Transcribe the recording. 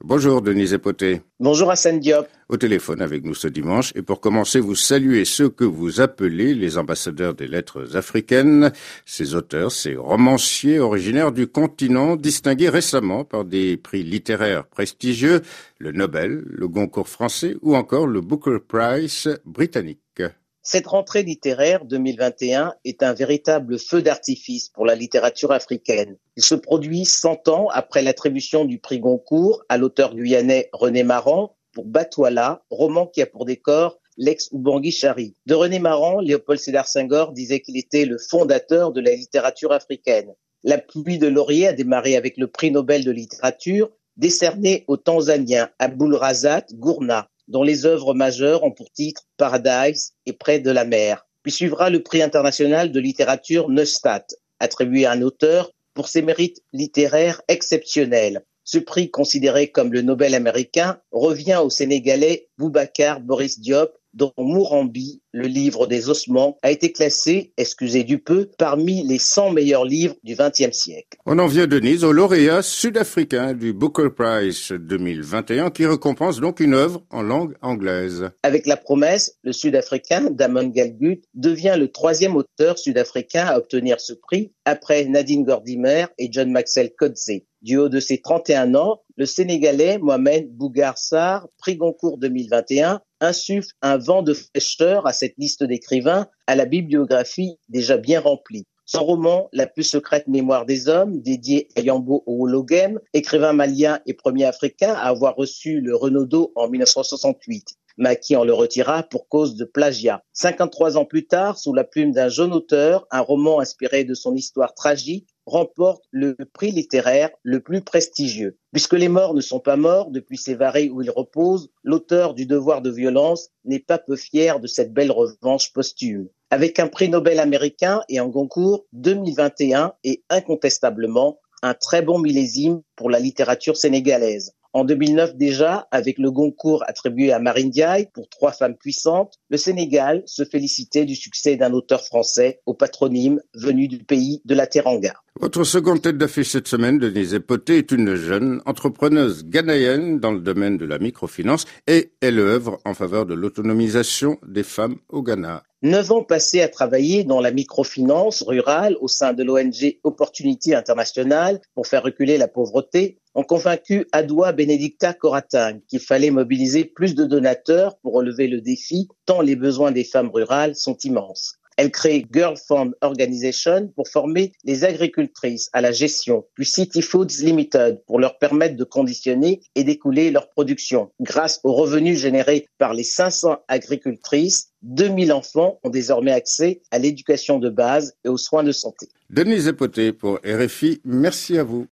Bonjour Denise Epoté. Bonjour Hassan Diop. Au téléphone avec nous ce dimanche. Et pour commencer, vous saluez ceux que vous appelez les ambassadeurs des lettres africaines. Ces auteurs, ces romanciers originaires du continent, distingués récemment par des prix littéraires prestigieux, le Nobel, le Goncourt français ou encore le Booker Prize britannique. Cette rentrée littéraire 2021 est un véritable feu d'artifice pour la littérature africaine. Il se produit 100 ans après l'attribution du prix Goncourt à l'auteur guyanais René Maran pour Batouala, roman qui a pour décor l'ex-Ubangui-Chari. De René Maran, Léopold Sédar Senghor disait qu'il était le fondateur de la littérature africaine. La pluie de lauriers a démarré avec le prix Nobel de littérature décerné au Tanzanien Abulrazak Gurnah, dont les œuvres majeures ont pour titre Paradise et Près de la mer. Puis suivra le prix international de littérature Neustadt, attribué à un auteur pour ses mérites littéraires exceptionnels. Ce prix, considéré comme le Nobel américain, revient au Sénégalais Boubacar Boris Diop, dont Mourambi, le livre des ossements, a été classé, excusez du peu, parmi les 100 meilleurs livres du XXe siècle. On en vient, Denise, au lauréat sud-africain du Booker Prize 2021 qui récompense donc une œuvre en langue anglaise. Avec La Promesse, le Sud-Africain Damon Galgut devient le 3e auteur sud-africain à obtenir ce prix après Nadine Gordimer et John Maxwell Coetzee. Du haut de ses 31 ans, le Sénégalais Mohamed Bougar Sarr, prix Goncourt 2021, insuffle un vent de fraîcheur à cette liste d'écrivains à la bibliographie déjà bien remplie. Son roman « La plus secrète mémoire des hommes », dédié à Yambo Owologhem, écrivain malien et premier africain à avoir reçu le Renaudot en 1968, mais à qui on le retira pour cause de plagiat. 53 ans plus tard, sous la plume d'un jeune auteur, un roman inspiré de son histoire tragique remporte le prix littéraire le plus prestigieux. Puisque les morts ne sont pas morts depuis ces varés où ils reposent, l'auteur du Devoir de violence n'est pas peu fier de cette belle revanche posthume. Avec un prix Nobel américain et un Goncourt, 2021 est incontestablement un très bon millésime pour la littérature sénégalaise. En 2009 déjà, avec le Goncourt attribué à Marine Diaye pour 3 femmes puissantes, le Sénégal se félicitait du succès d'un auteur français au patronyme venu du pays de la Teranga. Votre seconde tête d'affiche cette semaine, Denise Epoté, est une jeune entrepreneuse ghanéenne dans le domaine de la microfinance et elle œuvre en faveur de l'autonomisation des femmes au Ghana. 9 ans passés à travailler dans la microfinance rurale au sein de l'ONG Opportunity International pour faire reculer la pauvreté ont convaincu Adoua Benedicta Koratang qu'il fallait mobiliser plus de donateurs pour relever le défi tant les besoins des femmes rurales sont immenses. Elle crée Girl Fund Organization pour former les agricultrices à la gestion, puis City Foods Limited pour leur permettre de conditionner et d'écouler leur production. Grâce aux revenus générés par les 500 agricultrices, 2000 enfants ont désormais accès à l'éducation de base et aux soins de santé. Denise Epoté pour RFI, merci à vous.